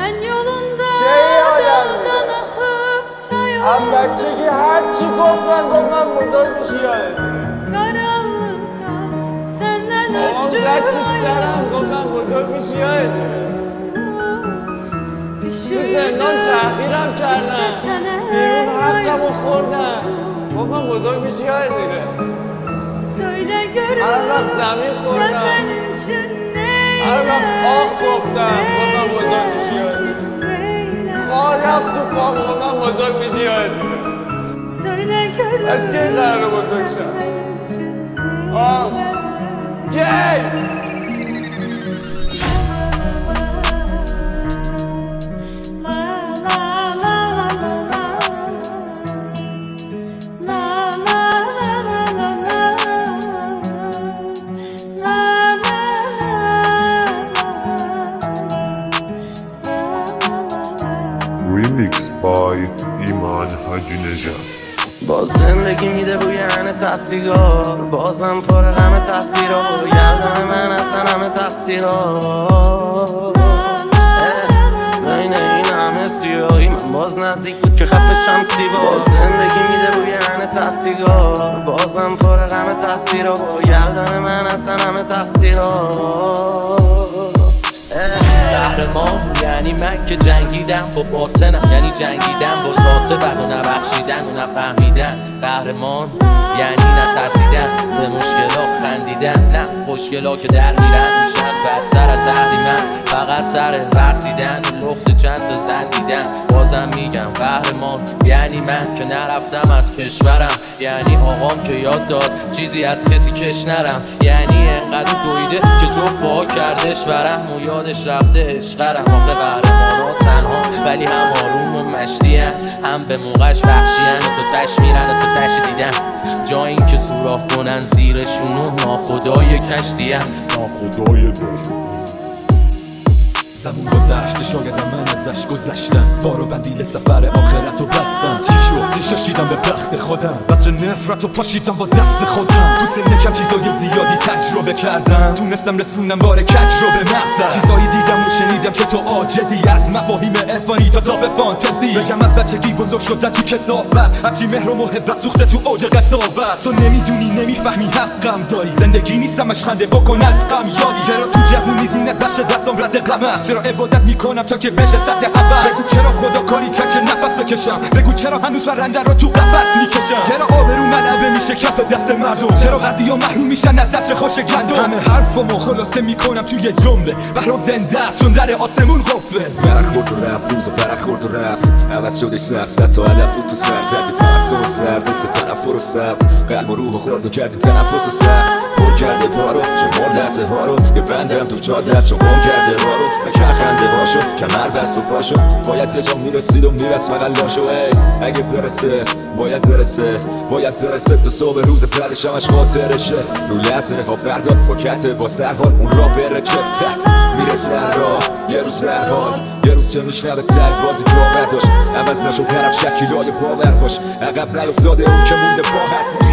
Ben yolunda dağdan akıp çay oldu. بچگی هر چی گفتن بزرگ میشی یاد Karanlıkta senden بابام ötürü زد تو سرم گفتن بزرگ میشی یاد تو زندان تحقیرم کردن بیرون حقمو خوردن گفتن بزرگ میشی یاد میره Söyle görürüm هر وقت زمین sen خوردم benim için neyle هر وقت آخ گفتم گفتن بزرگ میشی یاد میره خار رفت تو پام گفتن بزرگ میشی یاد میره Söyle görürüm از کی قراره بزرگ sen شم benim için آه کی Remix by ایمان حاجی نژاد. باز زندگی میده روی همه تصویرها بازم پر غم تصویرها گردن من اصلا همه تقصیرها بین این همه سیاهی من باز نزدیک بود که خط شمسی باز زندگی میده روی همه تصویرها بازم پر غم تصویرها گردن من اصلا همه تقصیرها قهرمان یعنی من که جنگیدم با باطنم یعنی جنگیدم با ذات بد و نبخشیدن و نفهمیدن قهرمان یعنی نترسیدن به مشکلا خندیدن نه مشکلا که در میرن میشن بدتر از اهریمن فقط سر رقصیدن و لخت چند تا زن دیدن بازم میگم قهرمان یعنی من که نرفتم از کشورم یعنی آقام که یاد داد چیزی از کسی کش نرم یعنی انقدر دویده که جفت پا کردش ورم و یادش رفته عشقرم آخه قهرمانا تنها ولی هم آروم و مشتی‌ان هم به موقعش بخشی‌ان و تو تش میرن و تو تش دیدن جا این که سوراخ کنن زیرشونو ناخدای کشتی‌ان ناخدای زمون گذشت شاید من ازش گذشتم بارو بندیل سفر آخرت رو بستم چی شد؟ شاشیدم به بخت خودم بذر نفرت رو پاشیدم با دست خودم تو سن کم چیزای زیادی تجربه کردم تونستم رسونم بار کج رو به مقصد چیزایی دیدم و شنیدم که تو عاجزی از مفاهیم عرفانی تا به فانتزی بگم از بچگی بزرگ شدن تو کثافت هرچی مهر و محبت سوخته تو اوج قساوت تو نمیدونی نمیفهمی حقم داری زندگی نیستمش خنده بکن از غم یادی چرا تو جوونی زینت بشه دستم رد غم است چرا عبادت میکنم تا که بشه سطح اول بگو چرا خدا کاری کرد که نفس بکشم بگو چرا هنوز پرنده رو تو قفس میکشم چرا آبرو منبع میشه کف دست مردم چرا بعضیا محروم میشن از عطر خوش گندم همه حرفمو خلاصه میکنم توی جمله برام زنده است چون در آسمون قفله فرق خورد و رفت روز و فرق خورد و رفت عوض شدش سخت زد تا هدف تو سر زد تنسل سر دست تنفر و سب قلب و روح خورد و کردیم تنفس و سخت پر کرده پارو چمار دسته ها رو یه بندم تو جاده است گم کرده ها رو بکر خنده هاشو کمر بست و پاشو باید به جا میرسید و میرس مقلاشو اگه برسه باید برسه تا صبح روز پرشمش خاطرشه رو لحظه ها فردا پاکته با سرحال اون را بره چفت میرسه راه یه روز برحال یه روز که میشنبه تر بازی باور داشت عوض نشو طرف شکیلای باور باش عقب نیفتاده اون که مونده باور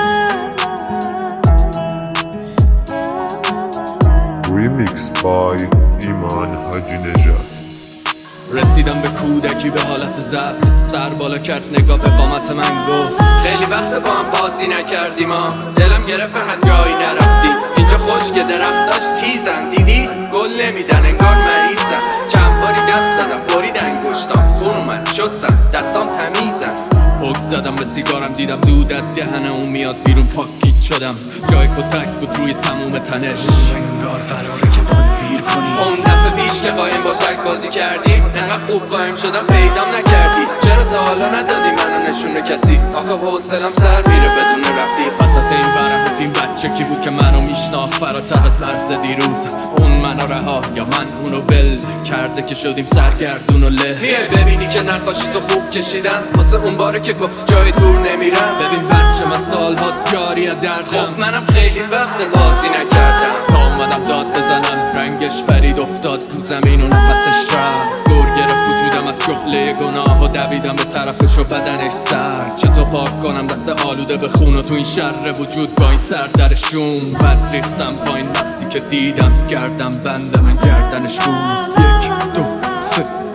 Remix by ایمان حاجی نژاد. رسیدم به کودکی به حالت ضعف سر بالا کرد نگاه به قامت من گفت خیلی وقت با هم بازی نکردیم دلم گرفت انقدر جایی نرفتی اینجا خشک درختاش تیزن دیدی گل نمیدن انگار مریضن چند باری دست زدم برید انگشتام خون اومد شستم دستام تمیزن پک زدم به سیگارم دیدم دود از دهن اون میاد بیرون پاکیت شدم جای کتک بود روی تموم تنش انگار قراره که باز دیر کنی اون دفعه پیش که قایم با شک بازی کردیم انقدر خوب قایم شدم پیدام نکردی چرا تا حالا ندادی منو نشون کسی آخه حوصلم سر میره بدون رفتی وسط این برم بود این بچه کی بود که منو میشناخت فراتر از فرض دیروز اون منو رها یا من اونو ول کرده که شدیم سرگردون و له ببینی که نقاشی تو خوب کشیدم واسه اون باره که گفتی جای دور نمیرم ببین بچه من سال هاست جاری از دردم خب منم خیلی وقت بازی نکردم تا اومدم داد بزنم رنگش فرید افتاد رو زمین و نفسش رفت گور گرفت وجودم از کهله گناه و دویدم به طرفش و بدنش سر چطور پاک کنم دست آلوده به خون و تو این شر وجود با این سر در شوم بد ریختم پایین وقتی که دیدم گردم بندم گردنش بود 1 2 3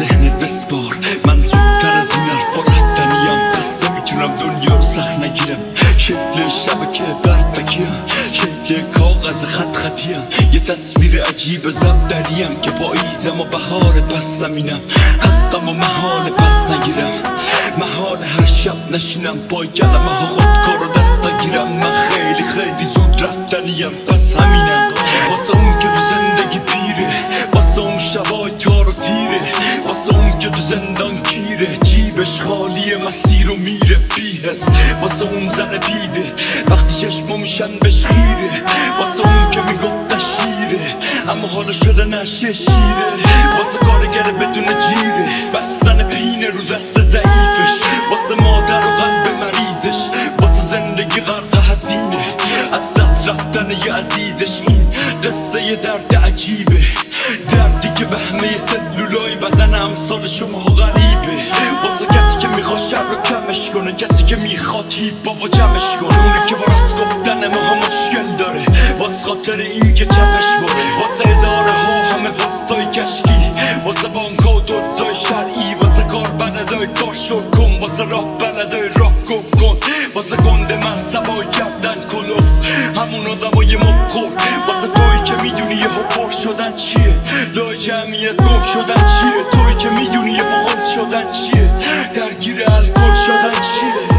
ذهنت بسپار من زودتر از این حرفا رفتنیم پس نمیتونم دنیا رو سخت نگیرم شکل شبکه برفکیم شکل کاغذ خط خطیم یه تصویر عجیب زبدریم که پاییزم و بهار پس زمینم حقم و محال پس نگیرم محال هر شب نشینم پای کلمه ها خودکار رو دست نگیرم من خیلی خیلی زود رفتنیم پس همینم واسه اون که تو زندگی پیره واسه اون شبای تار و تیره واسه اون که تو زندان کیره جیبش خالیه مسیر و میره بیهست واسه اون زن بیده وقتی چشمو میشن بهش خیره واسه اون که میگفت شیره اما حالا شده نشه شیره واسه کارگر بدون جیره بستن پینه رو دست ضعیفش واسه مادر و قلب مریضش واسه زندگی غرق هزینه از دست رفتن یه عزیزش این قصه یه درد عجیبه دردی که به همه سلولای بدن امثال شما غریبه واسه کسی که میخواد شر رو کمش کنه کسی که میخواد هیپ بابا جمعش کنه اونی که با راست گفتن ماها مشکل داره واسه خاطر این که چپش باره واسه اداره ها همه پستای کشکی واسه بانک و دزدای شرعی واسه کار بندای کار شر کن واسه راه بندای راه گم کن واسه گنده محصبای گردن کلوف همون آدمای مفخور واسه توی که میدونی یه پر شدن چیه لای جمعیت گم شدن چیه توی که میدونی یه بغل شدن چیه درگیر الکل شدن چیه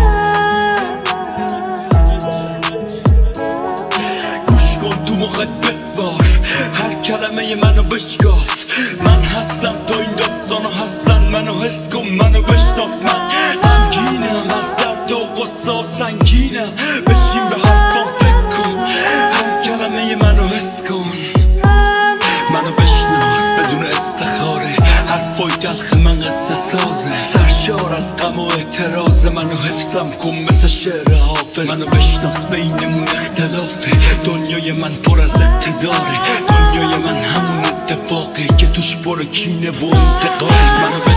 گوش کن تو موقعت بسپار هر کلمه منو بشکاف من هستم تا این داستانو هستن منو حس کن منو بشناس من غمگینم از درد و غصه و سنگینم بشین به حرفام فکر کن هر کلمه منو حس کن منو بشناس بدون استخاره حرفای تلخ من قصه سازه سرشار از غم و اعتراض منو حفظم کن مثل شعر حافظ منو بشناس بینمون اختلافه دنیای من پر از اقتداره دنیای من همون اتفاقی که توش پر کینه و انتقام منو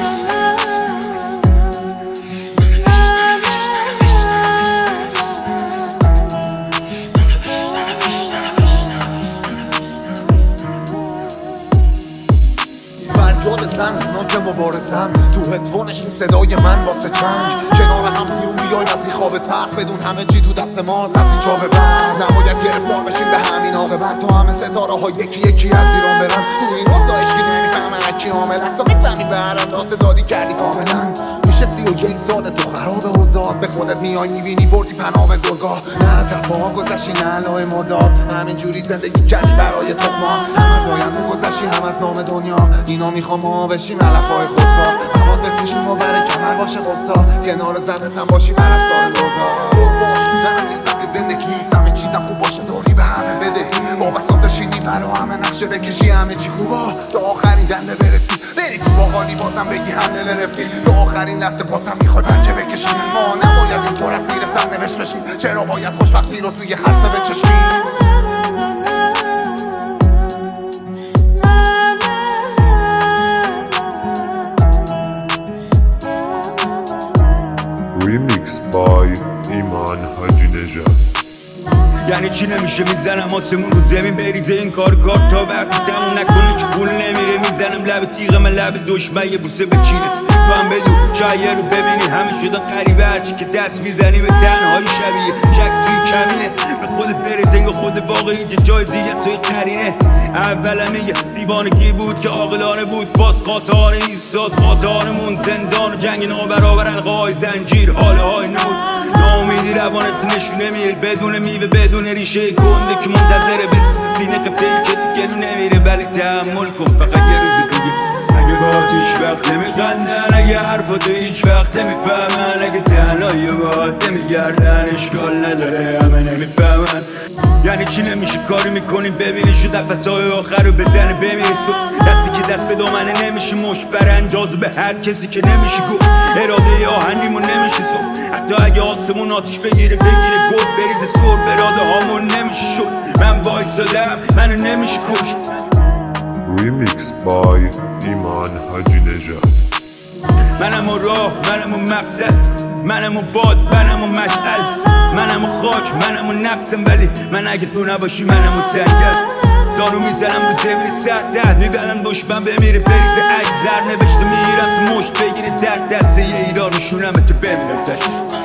فریاد زن اونا که مبارزن تو هدفونشون صدای من واسه چنگ کنار هم بیرون بیایم از این خواب تخت بدون همه چی تو دست ماست از اینجا به بعد نباید گرفتار بشیم به همین عاقبت تا همه ستاره ها یکی یکی از ایران برن تو این روزا عشقی نمیفهمه هرکی عامل است تا میفهمی به هر اندازه دادی کردی کاملا میشه 31 سال تو خراب اوضاع به خودت میای میبینی بردی پنام گلگاه نه تفاهم گذشتی نه لای مردار همینجوری زندگی کردی برای تخما هم از آینده گذشتی هم از نام دنیا اینا میخوام ما بشیم علفای خودکار مواد بفروشیم و برای کمر باشه قرصا کنار زنت هم باشی پرستار روزا باش بودنم یه سبک زندگی همه چیزم خوب باشه داری به همه بدهی وابسته بشینی برا همه نقشه بکشی همه چی خوبا تا آخرین دنده برسی بری تو باقالی بازم بگی حمله رفیق تا آخرین لحظه بازم میخوای پنجه بکشی ما نباید اینطور از زیر سرنوشت بشیم چرا باید خوشبختی رو توی خرصه بچشیم Remix by ایمان حاجی نژاد. یعنی چی نمیشه میزنم آسمون رو زمین بریزه این کار تا وقتی تموم نکنه که خون نمیره میزنم لب تیغ من لب دشمن یه بوسه بچینه تو هم بدون شاید رو ببینی همه شدن قریبه هرچی که دست میزنی به تنهایی شبیه شک توی کمینه به خود برسه انگار خود واقعی که جای دیگه توی قرینه اولم میگه دیوانگی بود که عاقلانه بود باز قاطار ایستاد قاطارمون زندان و جنگ نابرابر القای زنجیر حاله های نمود ناامیدی روانت نشونه میره بدون میوه بدون ریشه کنده که منتظره به سینه قبطه‌ای که تو گلو نمیره ولی تحمل کن فقط یه روز دیگه اگه باهات هیچ وقت نمیخندن اگه حرفاتو هیچ وقت نمیفهمن اگه تنهایی باهات نمیگردن اشکال نداره همه نمیفهمن یعنی چی نمیشه کاری میکنیم ببینی شو نفسهای آخر رو بزنه بمیره صبح دستی که دست به دامنه نمیشه مش برانداز به هر کسی که نمیشه گفت اراده آهنیمون نمیشه صبح حتی اگه آسمون آتیش بگیره گل بریزه سور براده هامون نمیشه شد من وایسادم منو نمیشه کشت Remix by ایمان حاجی نژاد. منم و راه منم و مقصد منم و باد منم و مشعل منم و خاک منم و نفسم ولی من اگه تو نباشی منم و سنگر زانو میزنم رو زمین سردت میبرن دشمن بمیره بریزه اگزر نوشته میگیرم تو مشت بگیره در دسته یه ایران روشونم تو بمیرم تش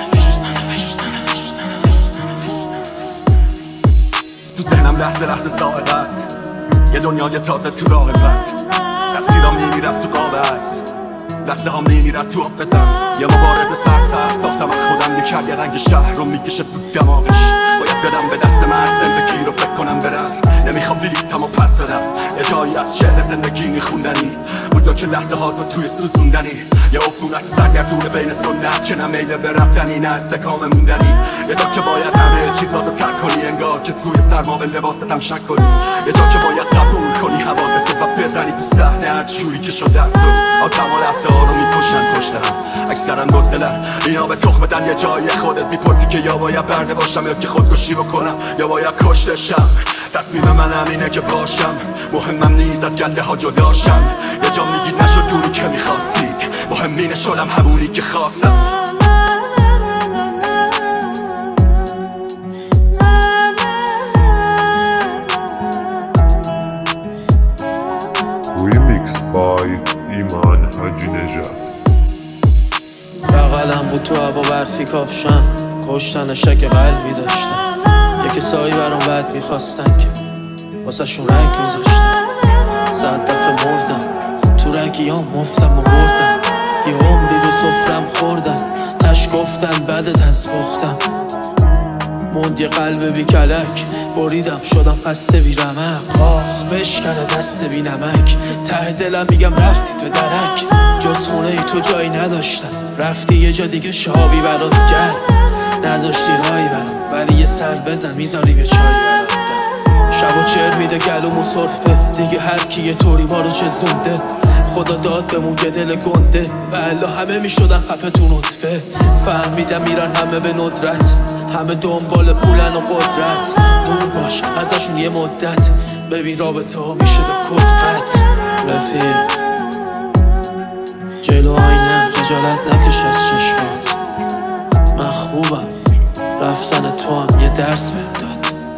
تو ذهنم لحظه لحظه ساعت است یه دنیای تازه تو راه پس تصویرام میمیرم تو قاب عکس لحظه ها میمیرد تو آب بزن یه مبارزه سر ساختم از خودم یه رنگ شهر رو میکشه تو دماغش باید بدم به دست من زندگی رو فکر کنم برس نمیخوام دیلیتم و پس بدم یه جایی از شعر زندگی میخوندنی اونجا که لحظه ها تو توی سوزوندنی یه عفونت سرگردونه بین سنت که نه میله به رفتنی نه استکام موندنی یه جا که باید همه چیزاتو ترک کنی انگار که توی سرما به لباستم شک کنی یه جا که باید قبول کنی حوادث و بزنی تو صحنه هر جوری که شده تو آدم و لحظه ها رو میکشن کشتم اکثرا دزدلن اینا به تخم بدن یه جای خودت میپرسی که یا باید برده باشم یا که خودکشی بکنم یا باید کشتشم تصمیم من همینه که باشم مهمم نیست از گله ها جداشم یه جا میگید نشد دوری که میخواستید مهمینه شدم همونی که خواستم Remix by ایمان حاجی نژاد. بغلم بود تو هوا برفی کافشم کشتن شک قلبی داشتم یه کسایی برام بد میخواستن که واسه شون رنگ میذاشتم 100 دفعه مردم تو رگیام مفتم و بردم یه عمری رو سفرم خوردن تش گفتن بدت از پختم موند یه قلب بی کلک بریدم شدم خسته بی رمق آخ بشکنه دست بی نمک ته دلم میگم رفتی به درک جز خونه ای تو جایی نداشتم رفتی یه جا دیگه شابی برات کرد نذاشتی رایی برام ولی یه سر بزن میذاری به چایی برات شب و چهر میده گلومو صرفه دیگه هر کی یه طوری ما رو چزونده خدا داد بمون که دل گنده و الا همه میشدن خفه تو نطفه فهمیدم میرن همه به ندرت همه دنبال پولن و قدرت دور باش ازشون یه مدت ببین رابطه ها میشه به کدقت رفیق جلو آینه خجالت نکش از چشمات من خوبم رفتن تو هم یه درس بهم داد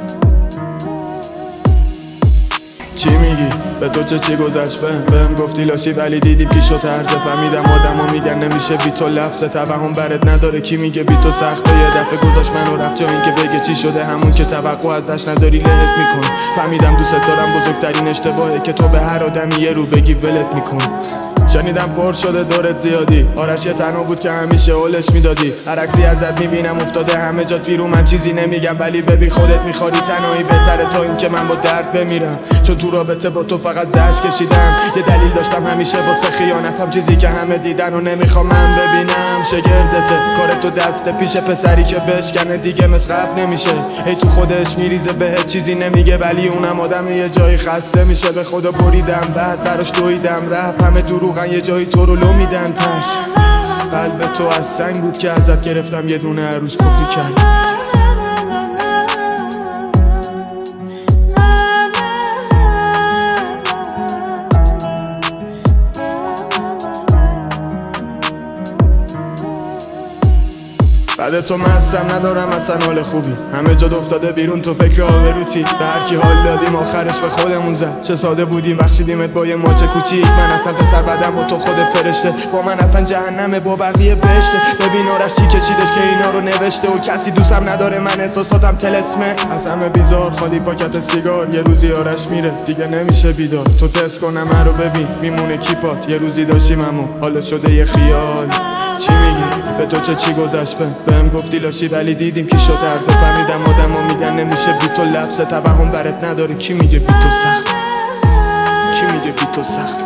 چی میگی؟ به تو چی گذشت بهم گفتی لاشی ولی دیدی پیشو طرزه فهمیدم آدم ها میگن نمیشه بی تو لفظه توهم برت نداره کی میگه بی تو سخته یه دفعه گذاشت منو رفت جا این که بگه چی شده همون که توقع ازش نداری لهت میکن فهمیدم دوست دارم بزرگترین اشتباهه که تو به هر آدمی یه رو بگی ولت میکن شنیدم پر شده دورت زیادی آرش یه تنها بود که همیشه اولش میدادی هر عکسی ازت میبینم افتاده همه جا بیرون من چیزی نمیگم ولی ببین خودت میخواری تنهایی بهتره تا این که من با درد بمیرم چون تو رابطه با تو فقط زجر کشیدم یه دلیل داشتم همیشه واسه خیانتم چیزی که همه دیدن و نمیخوام من ببینم شگردته کار تو دست پیش پسری که بشکنه دیگه مثل قبل نمیشه هی تو خودش میریزه بهت چیزی نمیگه ولی اونم آدم یه جایی خسته میشه به خدا بریدم بعد براش دویدم رفت همه دروغن یه جایی تو رو لو میدن تش قلب تو از سنگ بود که ازت گرفتم یه دونه عروس کپی کرد بعد تو مستم ندارم اصلا حال خوبی همه جا افتاده بیرون تو فکر آبروتی به هر کی حال دادیم آخرش به خودمون زد چه ساده بودیم بخشیدیمت با یه ماچ کوچیک من اصلا پسر بدم با تو خود فرشته با من اصلا جهنمه با بقیه بهشته ببین آرش چی کشیدش که اینا رو نوشته و کسی دوستم نداره من احساساتم تلسمه از همه بیزار خالی پاکت سیگار یه روزی آرش میره دیگه نمیشه بیدار تو تست کنم من رو ببین میمونه کیپات یه روزی داشتیم همو حالا شده یه خیال چی میگی؟ به تو چی گذشت بهم گفتی لاشی ولی دیدیم کی شد عرضه فهمیدم آدم ها میگن نمیشه بی تو لبسه توهم برت نداره کی میگه بی تو سخت کی میگه بی تو سخت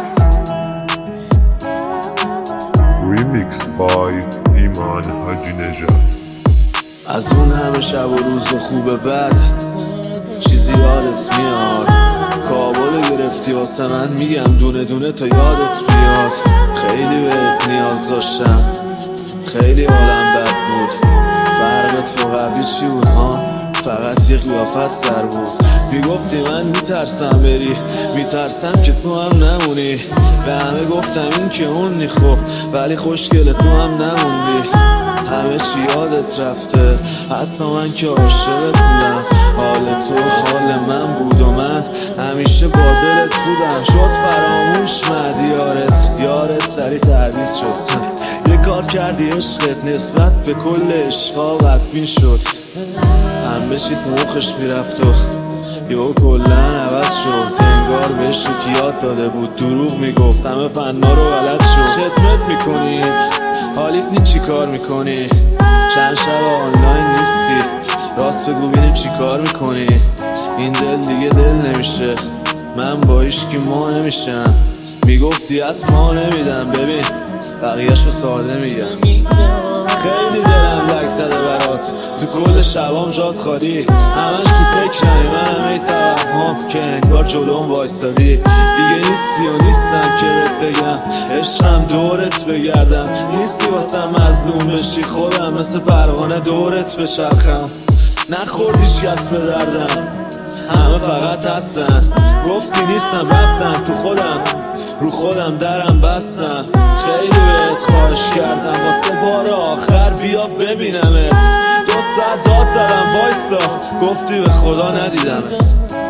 Remix by ایمان حاجی نژاد. از اون همه شب و روز خوبه بد چیزی یادت میاد کابل گرفتی واسه من میگم دونه دونه تا یادت بیاد خیلی بهت نیاز داشتم خیلی حالم بد بود فرقت تو قبلی چی بود ها فقط یه قیافت سر بود میگفتی من میترسم بری میترسم که تو هم نمونی به همه گفتم این که اون خب ولی خوشگل تو هم نموندی همه چی یادت رفته حتی من که عاشقت بودم حال تو حال من بود و من همیشه با دلت بودم. شد فراموش مد یارت سری تعویض شد. یه کار کردی عشقت نسبت به کل عشقا بدبین شد. همه چی تو مخش میرفت و یهو کلن عوض شد. انگار بهش رو یاد داده بود دروغ میگفت همه فنا رو بلد شد. خدمت میکنی حالیت نی چی کار میکنی؟ چند شب آنلاین نیستی راست بگو بینیم چی کار میکنی؟ این دل دیگه دل نمیشه من با عشقی ما نمیشم. میگفتی از ما نمیدم ببین بقیه‌شو ساده میگم. خیلی دلم لک زده برات تو کل شبام جات خالی. همش تو فکرمی من همه توهم که انگار جلوم وایستادی. دیگه نیستی و نیستم که بهت بگم عشقم دورت بگردم. نیستی واسم مظلوم بشی خودم مثل پروانه دورت بچرخم. نخوردی شکست به دردم همه فقط هستن. گفتی نیستم رفتم تو خودم رو خودم درم بستم. خیلی بهت خواهش کردم واسه بار آخر بیا ببینمت. 2 ساعت داد زدم وایسا گفتی به خدا ندیدمت.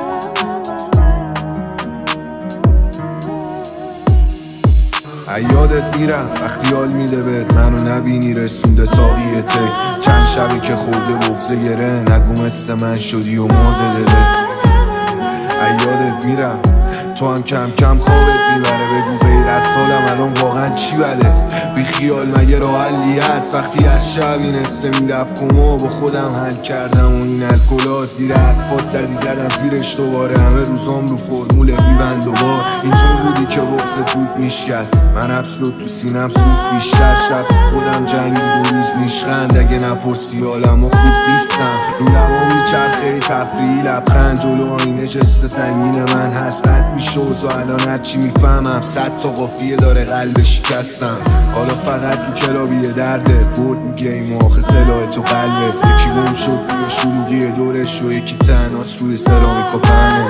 یادت میرم وقتی حال میده بهت منو نبینی رسونده ساقی تک. چند شبی که خورده بغزه گره نگو مثل من شدی و مرده دلت. یادت میرم تو هم کم کم خوابت میبره. بگو غیر از حالم الان واقعا چی بده؟ بی خیال مگه راه حلی هست؟ وقتی از شب این استه میرفت کما با خودم حل کردم و این الکلا زیر حرفات تدی زدم زیرش دوباره. همه روزام رو فرمول بیبند و بار اینطور بودی که بغض زود میشکست. من ابسلوت تو سینم سود بیشتر شب خودم جنگی 2 روز نیشخند. اگه نپرسی حالم و خوب نیستم رو لبا میچرخه تفریحی لبخند جلو آینه جست سنگین من هست. بد میشه و الان هرچی میفهمم 100 تا قافیه داره قلب شکستم. حالا فقط تو کلابیه درده برد میگه این آخه سلاح تو قلبت. یکی گم شد توی شلوغی دورش و یکی تنهاست روی سرامیک و پهنه.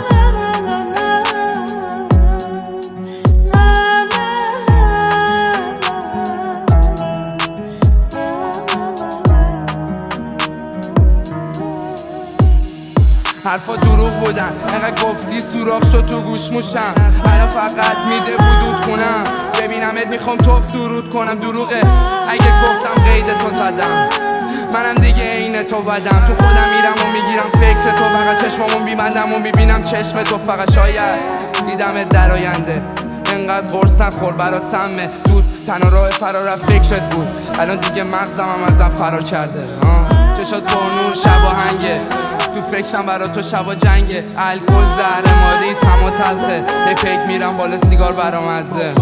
حرفا دروغ بودن انقدر گفتی سوراخ شد تو گوش موشم. الان فقط میده بودود خونم ببینمت میخوام توف درود کنم. دروغه اگه گفتم قید تو زدم منم دیگه عین تو بدم. تو خودم میرم و میگیرم فکر تو فقط چشمامو میبندم و میبینم چشم تو. فقط شاید دیدمت در آینده انقدر قرص نخور برات سمه. تو تنها راه فرار از فکرت بود الان دیگه مغزم هم ازم فرار کرده. چشات پر نور شب آهنگه تو فکرم برا تو شبا جنگه. الکل زهر ماری تم و تلخه هی پیک میرم بالا سیگار برام مزه.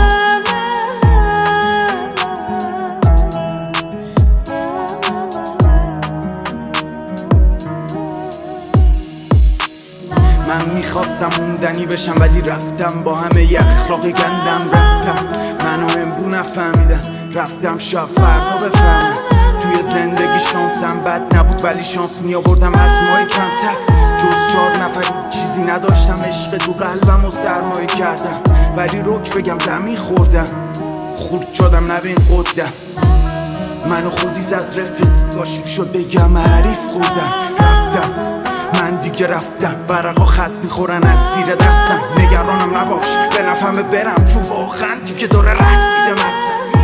من میخواستم موندنی بشم ولی رفتم با همه ی اخلاق گندم. رفتم منو امرو نفهمیدن رفتم شاید فردا بفهمم. توی زندگی شانسم بد نبود ولی شانس می آوردم از مای کمتر. جز 4 نفر چیزی نداشتم عشق تو قلبم و سرمایه کردم. ولی رک بگم زمین خوردم خورد شدم نبین قدم. منو خودی زد رفیق گاشیم شد بگم حریف خوردم. رفتم من دیگه رفتم ورقا خط میخورن از زیر دستم. نگرانم نباش به نفهمه برم چون واقعا دیگه داره رد میده مزم.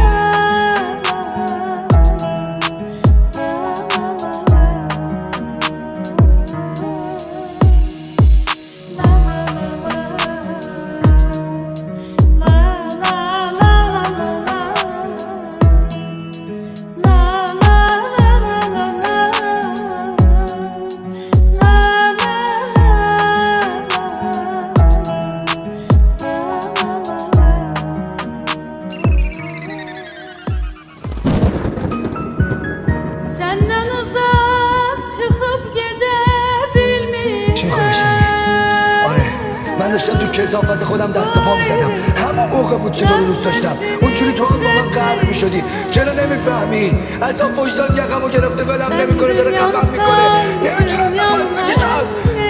من داشتم تو کثافت خودم دست پا می‌زدم. همون موقع بود که تو رو دوست داشتم. اونجوری تو هم با من غرق می‌شدی. چرا نمی‌فهمی؟ اصلا وجدان یقمو گرفته ولم نمی‌کنه داره غمم می‌کنه. نمی‌دونم نفرم بکشم.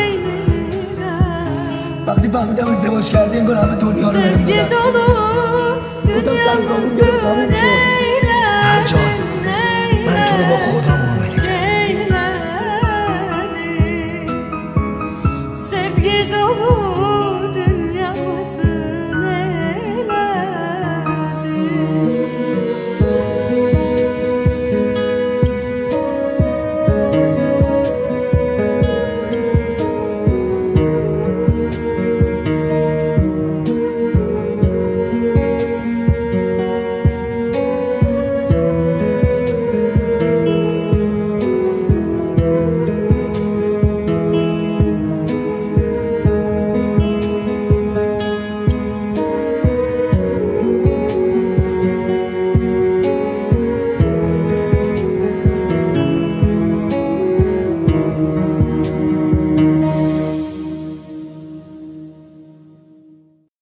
وقتی فهمیدم ازدواج کردی انگار همه دنیا رو بهم دادن. گفتم سر زامون گرفت تموم شد.